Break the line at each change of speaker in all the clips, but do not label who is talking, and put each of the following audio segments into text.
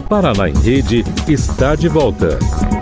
Paraná em Rede está de volta.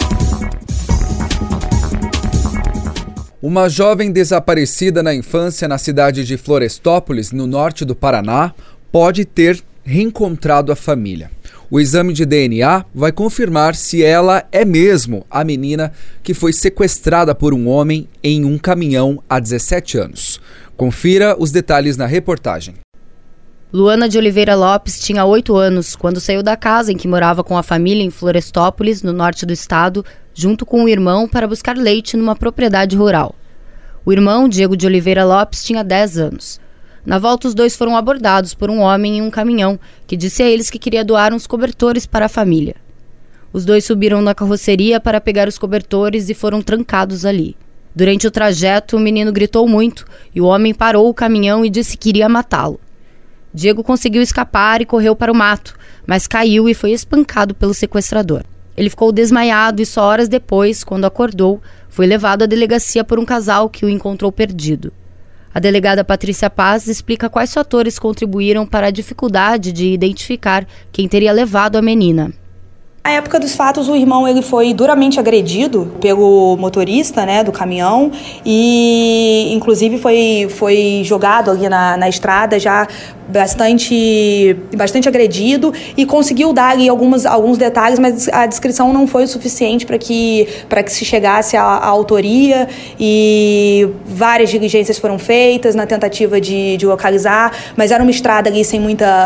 Uma jovem desaparecida na infância na cidade de Florestópolis, no norte do Paraná, pode ter reencontrado a família. O exame de DNA vai confirmar se ela é mesmo a menina que foi sequestrada por um homem em um caminhão há 17 anos. Confira os detalhes na reportagem.
Luana de Oliveira Lopes tinha 8 anos quando saiu da casa em que morava com a família em Florestópolis, no norte do estado, junto com o irmão para buscar leite numa propriedade rural. O irmão, Diego de Oliveira Lopes, tinha 10 anos. Na volta, os dois foram abordados por um homem em um caminhão que disse a eles que queria doar uns cobertores para a família. Os dois subiram na carroceria para pegar os cobertores e foram trancados ali. Durante o trajeto, o menino gritou muito e o homem parou o caminhão e disse que iria matá-lo. Diego conseguiu escapar e correu para o mato, mas caiu e foi espancado pelo sequestrador. Ele ficou desmaiado e só horas depois, quando acordou, foi levado à delegacia por um casal que o encontrou perdido. A delegada Patrícia Paz explica quais fatores contribuíram para a dificuldade de identificar quem teria levado a menina.
Na época dos fatos, o irmão ele foi duramente agredido pelo motorista, do caminhão e, inclusive, foi jogado ali na estrada já bastante agredido e conseguiu dar ali alguns detalhes, mas a descrição não foi o suficiente para que se chegasse à autoria e várias diligências foram feitas na tentativa de localizar, mas era uma estrada ali sem muita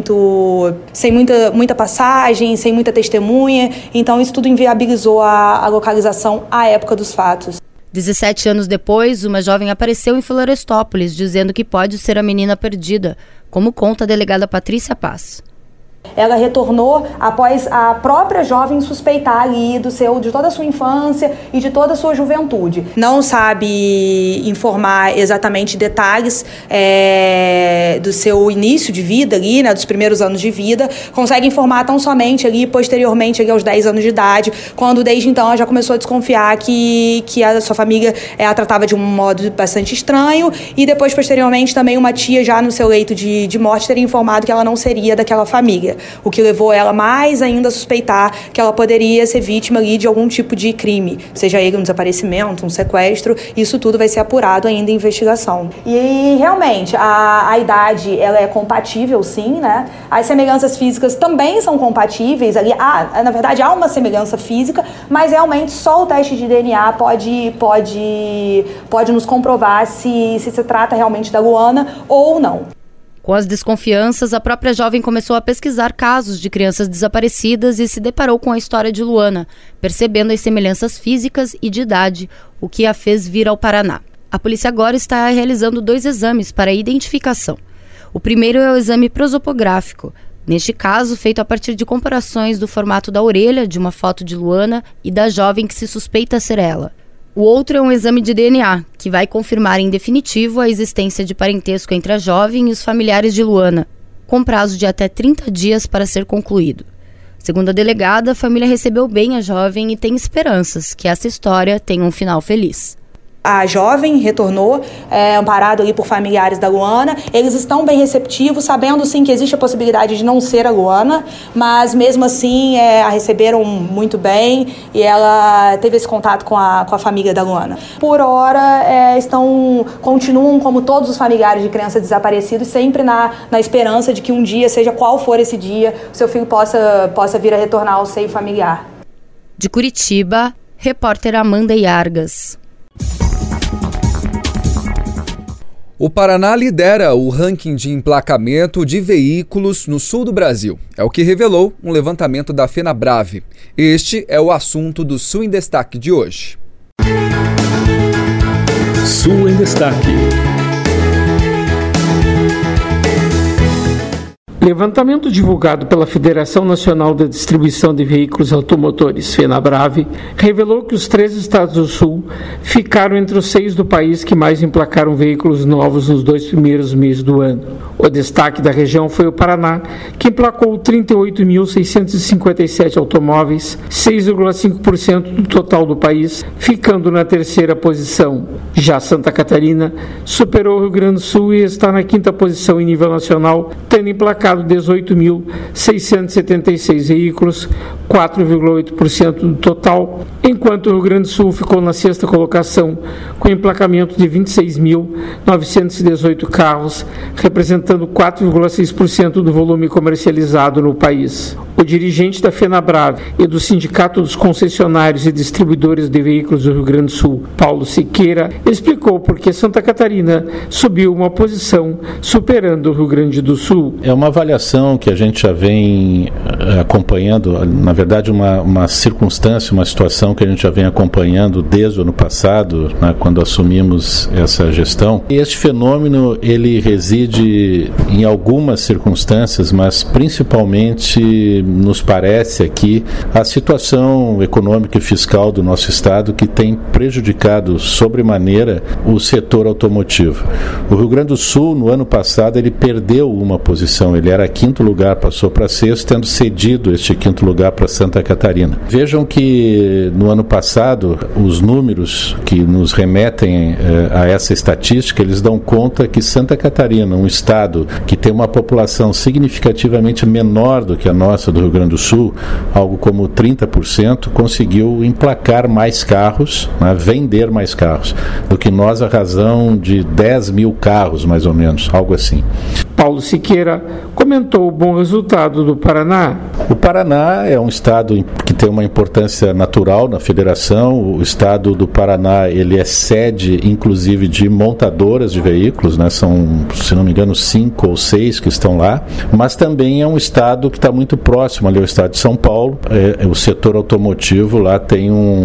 passagem, sem muita testemunha, então isso tudo inviabilizou a localização à época dos fatos.
17 anos depois, uma jovem apareceu em Florestópolis dizendo que pode ser a menina perdida, como conta a delegada Patrícia Paz.
Ela retornou após a própria jovem suspeitar ali de toda a sua infância e de toda a sua juventude. Não sabe informar exatamente detalhes do seu início de vida ali, dos primeiros anos de vida. Consegue informar tão somente ali, posteriormente ali aos 10 anos de idade, quando desde então ela já começou a desconfiar que a sua família a tratava de um modo bastante estranho e depois, posteriormente, também uma tia já no seu leito de morte teria informado que ela não seria daquela família. O que levou ela mais ainda a suspeitar que ela poderia ser vítima ali de algum tipo de crime, seja ele um desaparecimento, um sequestro, isso tudo vai ser apurado ainda em investigação. E realmente, a idade ela é compatível sim, As semelhanças físicas também são compatíveis, ali, na verdade há uma semelhança física, mas realmente só o teste de DNA pode nos comprovar se trata realmente da Luana ou não.
Com as desconfianças, a própria jovem começou a pesquisar casos de crianças desaparecidas e se deparou com a história de Luana, percebendo as semelhanças físicas e de idade, o que a fez vir ao Paraná. A polícia agora está realizando 2 exames para a identificação. O primeiro é o exame prosopográfico, neste caso feito a partir de comparações do formato da orelha de uma foto de Luana e da jovem que se suspeita ser ela. O outro é um exame de DNA, que vai confirmar em definitivo a existência de parentesco entre a jovem e os familiares de Luana, com prazo de até 30 dias para ser concluído. Segundo a delegada, a família recebeu bem a jovem e tem esperanças que essa história tenha um final feliz.
A jovem retornou, amparado ali por familiares da Luana. Eles estão bem receptivos, sabendo sim que existe a possibilidade de não ser a Luana, mas mesmo assim a receberam muito bem e ela teve esse contato com a família da Luana. Por hora, continuam como todos os familiares de crianças desaparecidos, sempre na esperança de que um dia, seja qual for esse dia, o seu filho possa vir a retornar ao seio familiar.
De Curitiba, repórter Amanda Iargas.
O Paraná lidera o ranking de emplacamento de veículos no sul do Brasil. É o que revelou um levantamento da FenaBrave. Este é o assunto do Sul em Destaque de hoje.
Sul em Destaque.
Levantamento divulgado pela Federação Nacional da Distribuição de Veículos Automotores, FenaBrave, revelou que os 3 estados do Sul ficaram entre os 6 do país que mais emplacaram veículos novos nos 2 primeiros meses do ano. O destaque da região foi o Paraná, que emplacou 38.657 automóveis, 6,5% do total do país, ficando na 3ª posição. Já Santa Catarina superou o Rio Grande do Sul e está na 5ª posição em nível nacional, tendo emplacado emplacado 18.676 veículos, 4,8% do total, enquanto o Rio Grande do Sul ficou na sexta colocação, com emplacamento de 26.918 carros, representando 4,6% do volume comercializado no país. O dirigente da FenaBrave e do Sindicato dos Concessionários e Distribuidores de Veículos do Rio Grande do Sul, Paulo Siqueira, explicou por que Santa Catarina subiu uma posição, superando o Rio Grande do Sul.
É uma avaliação que a gente já vem acompanhando, na verdade uma circunstância, uma situação que a gente já vem acompanhando desde o ano passado, né, quando assumimos essa gestão. E este fenômeno, ele reside em algumas circunstâncias, mas principalmente nos parece aqui a situação econômica e fiscal do nosso estado, que tem prejudicado sobremaneira o setor automotivo. O Rio Grande do Sul, no ano passado, ele perdeu uma posição. Ele era quinto lugar, passou para sexto, tendo cedido este quinto lugar para Santa Catarina. Vejam que no ano passado, os números que nos remetem a essa estatística, eles dão conta que Santa Catarina, um estado que tem uma população significativamente menor do que a nossa do Rio Grande do Sul, algo como 30%, conseguiu emplacar mais carros, né, vender mais carros, do que nós, a razão de 10 mil carros, mais ou menos, algo assim.
Paulo Siqueira comentou o bom resultado do Paraná.
O Paraná é um estado que tem uma importância natural na federação. O estado do Paraná, ele é sede, inclusive, de montadoras de veículos, né? São, se não me engano, 5 ou 6 que estão lá, mas também é um estado que está muito próximo ali ao estado de São Paulo. O setor automotivo lá tem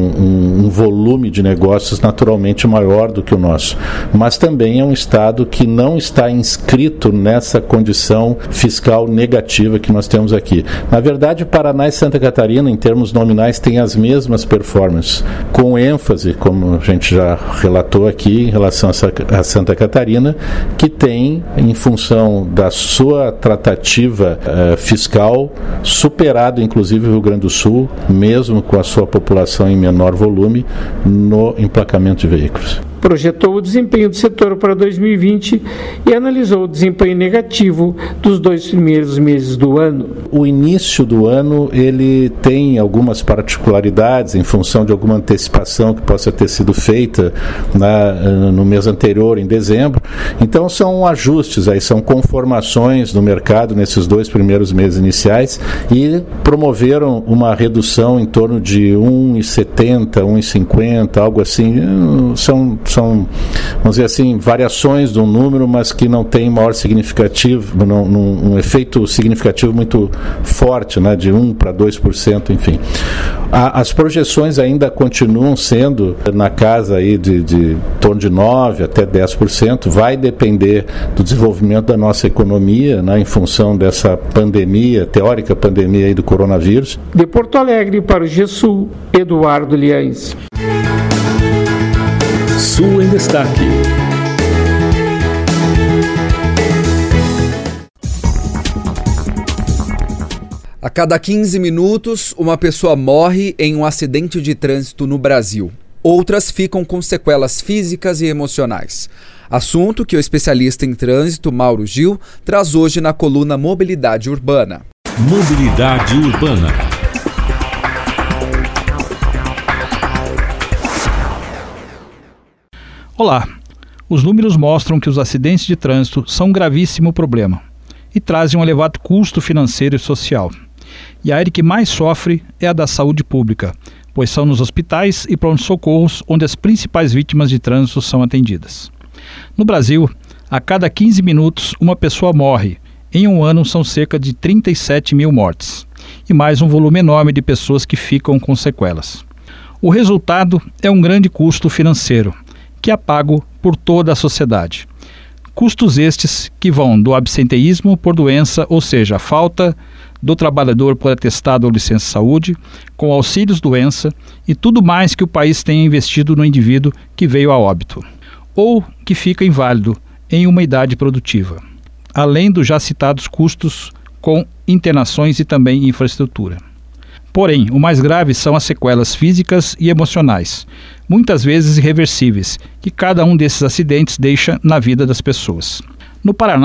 um volume de negócios naturalmente maior do que o nosso, mas também é um estado que não está inscrito nessa condição fiscal negativa que nós temos aqui. Na verdade, Paraná e Santa Catarina, em termos nominais, têm as mesmas performances, com ênfase, como a gente já relatou aqui, em relação a Santa Catarina, que tem, em função da sua tratativa fiscal, superado, inclusive, o Rio Grande do Sul, mesmo com a sua população em menor volume, no emplacamento de veículos.
Projetou o desempenho do setor para 2020 e analisou o desempenho negativo dos 2 primeiros meses do ano.
O início do ano, ele tem algumas particularidades em função de alguma antecipação que possa ter sido feita no mês anterior, em dezembro. Então são ajustes, aí são conformações no mercado nesses 2 primeiros meses iniciais e promoveram uma redução em torno de 1,70, 1,50, algo assim. São, vamos dizer assim, variações de um número, mas que não tem maior significativo, um efeito significativo muito forte, né, de 1 para 2%, enfim. As projeções ainda continuam sendo na casa aí de torno de 9% até 10%, vai depender do desenvolvimento da nossa economia, né, em função dessa pandemia, teórica pandemia aí do coronavírus.
De Porto Alegre para o G-Sul, Eduardo Liães.
Sul em Destaque.
A cada 15 minutos, uma pessoa morre em um acidente de trânsito no Brasil. Outras ficam com sequelas físicas e emocionais. Assunto que o especialista em trânsito, Mauro Gil, traz hoje na coluna Mobilidade Urbana.
Mobilidade Urbana.
Olá, os números mostram que os acidentes de trânsito são um gravíssimo problema e trazem um elevado custo financeiro e social. E a área que mais sofre é a da saúde pública, pois são nos hospitais e pronto-socorros onde as principais vítimas de trânsito são atendidas. No Brasil, a cada 15 minutos uma pessoa morre. Em um ano são cerca de 37 mil mortes e mais um volume enorme de pessoas que ficam com sequelas. O resultado é um grande custo financeiro, que é pago por toda a sociedade. Custos estes que vão do absenteísmo por doença, ou seja, a falta do trabalhador por atestado ou licença saúde, com auxílios doença e tudo mais que o país tenha investido no indivíduo que veio a óbito, ou que fica inválido em uma idade produtiva, além dos já citados custos com internações e também infraestrutura. Porém, o mais grave são as sequelas físicas e emocionais, muitas vezes irreversíveis, que cada um desses acidentes deixa na vida das pessoas. No Paraná,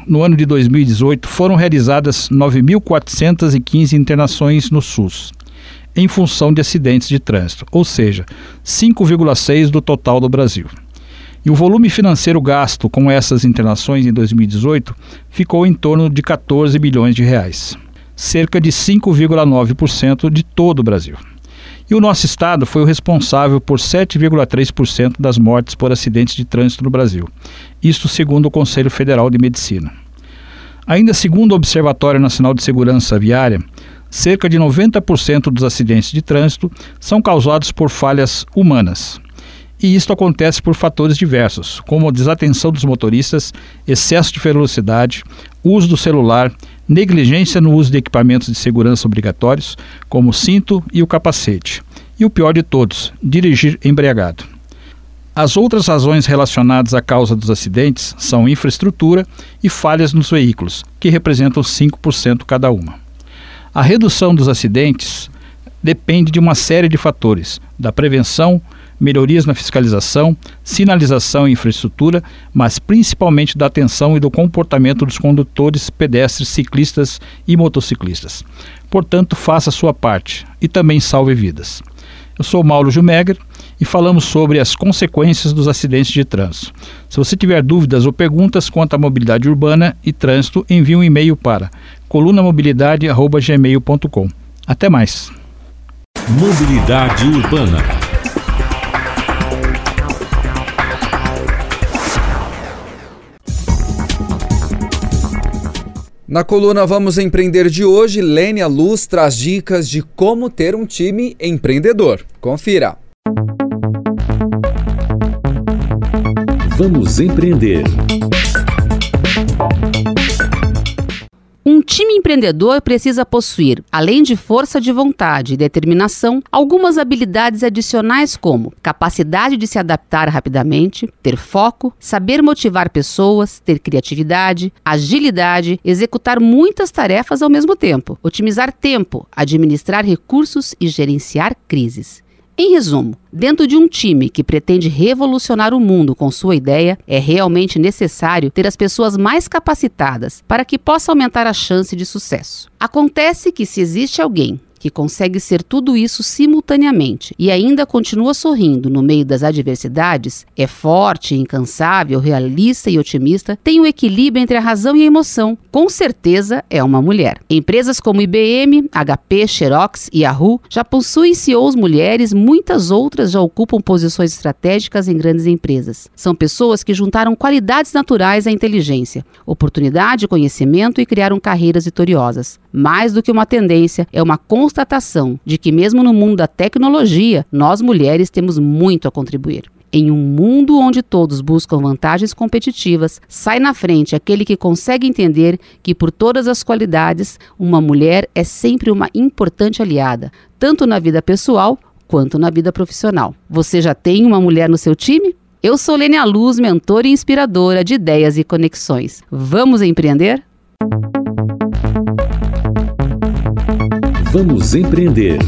no ano de 2018, foram realizadas 9.415 internações no SUS, em função de acidentes de trânsito, ou seja, 5,6% do total do Brasil. E o volume financeiro gasto com essas internações em 2018 ficou em torno de 14 bilhões de reais, cerca de 5,9% de todo o Brasil. E o nosso estado foi o responsável por 7,3% das mortes por acidentes de trânsito no Brasil, isto segundo o Conselho Federal de Medicina. Ainda segundo o Observatório Nacional de Segurança Viária, cerca de 90% dos acidentes de trânsito são causados por falhas humanas. E isto acontece por fatores diversos, como a desatenção dos motoristas, excesso de velocidade, uso do celular, negligência no uso de equipamentos de segurança obrigatórios, como o cinto e o capacete. E o pior de todos, dirigir embriagado. As outras razões relacionadas à causa dos acidentes são infraestrutura e falhas nos veículos, que representam 5% cada uma. A redução dos acidentes depende de uma série de fatores, da prevenção, melhorias na fiscalização, sinalização e infraestrutura, mas principalmente da atenção e do comportamento dos condutores, pedestres, ciclistas e motociclistas. Portanto, faça a sua parte e também salve vidas. Eu sou Mauro Jumegger e falamos sobre as consequências dos acidentes de trânsito. Se você tiver dúvidas ou perguntas quanto à mobilidade urbana e trânsito, envie um e-mail para colunamobilidade@gmail.com. Até mais.
Mobilidade Urbana.
Na coluna Vamos Empreender de hoje, Lênia Luz traz dicas de como ter um time empreendedor. Confira.
Vamos empreender.
Um time empreendedor precisa possuir, além de força de vontade e determinação, algumas habilidades adicionais como capacidade de se adaptar rapidamente, ter foco, saber motivar pessoas, ter criatividade, agilidade, executar muitas tarefas ao mesmo tempo, otimizar tempo, administrar recursos e gerenciar crises. Em resumo, dentro de um time que pretende revolucionar o mundo com sua ideia, é realmente necessário ter as pessoas mais capacitadas para que possa aumentar a chance de sucesso. Acontece que se existe alguém que consegue ser tudo isso simultaneamente e ainda continua sorrindo no meio das adversidades, é forte, incansável, realista e otimista, tem um equilíbrio entre a razão e a emoção, com certeza é uma mulher. Empresas como IBM, HP, Xerox e Yahoo já possuem CEOs mulheres, muitas outras já ocupam posições estratégicas em grandes empresas. São pessoas que juntaram qualidades naturais à inteligência, oportunidade, conhecimento e criaram carreiras vitoriosas. Mais do que uma tendência, é uma constatação de que mesmo no mundo da tecnologia, nós mulheres temos muito a contribuir. Em um mundo onde todos buscam vantagens competitivas, sai na frente aquele que consegue entender que por todas as qualidades, uma mulher é sempre uma importante aliada, tanto na vida pessoal quanto na vida profissional. Você já tem uma mulher no seu time? Eu sou Lênia Luz, mentora e inspiradora de ideias e conexões. Vamos empreender?
Vamos empreender.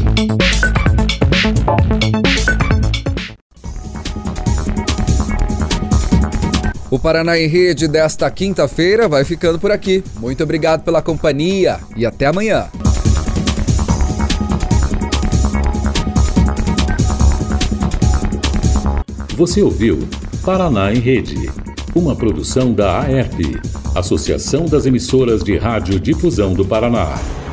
O Paraná em Rede desta quinta-feira vai ficando por aqui. Muito obrigado pela companhia e até amanhã.
Você ouviu Paraná em Rede, uma produção da AERP, Associação das Emissoras de Rádio Difusão do Paraná.